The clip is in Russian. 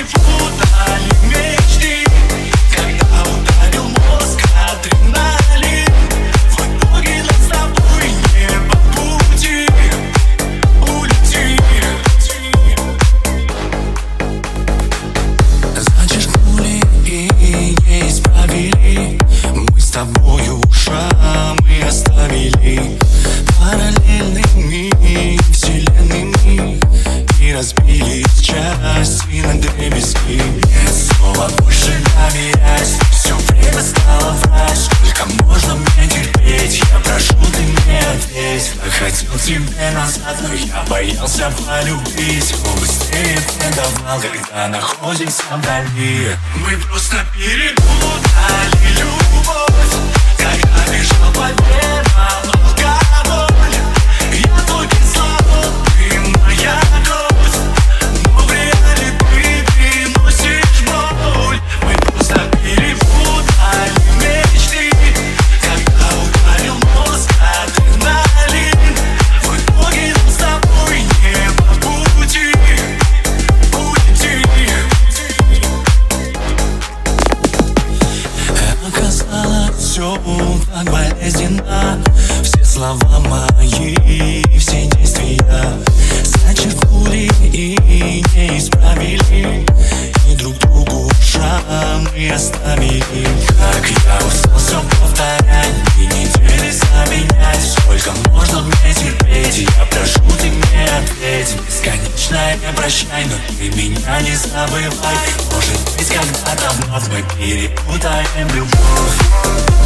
перепутали мечты, когда ударил мозг адреналин. В итоге нам с тобой не по пути. Улети. Зачеркнули и не исправили. Мы с тобою шрамы оставили параллельными вселенными и разбились части на дребезги. Нет слова больше доверять, все время стало врать. Сколько можно мне терпеть? Я прошу, ты мне ответь. Я хотел тебе назад, но я боялся полюбить. Но быстрее предавал, когда находимся вдали. Мы просто перепутали любовь, когда бежал по венам алкоголь. Я твой кислород, ты моя кровь, но в реале ты приносишь боль. Мы просто перепутали мечты, когда ударил мозг адреналин. В итоге нам с тобой не по пути. Улети. Оказалось, все так болезненно. Все слова мои, все действия зачеркнули и не исправили, и друг другу шрамы оставили. Как я устал все повторять и недели заменять. Сколько можно мне терпеть? Я прошу, ты мне ответь. Бесконечное не прощай, но ты меня не забывай. Может быть, когда-то вновь мы перепутаем любовь.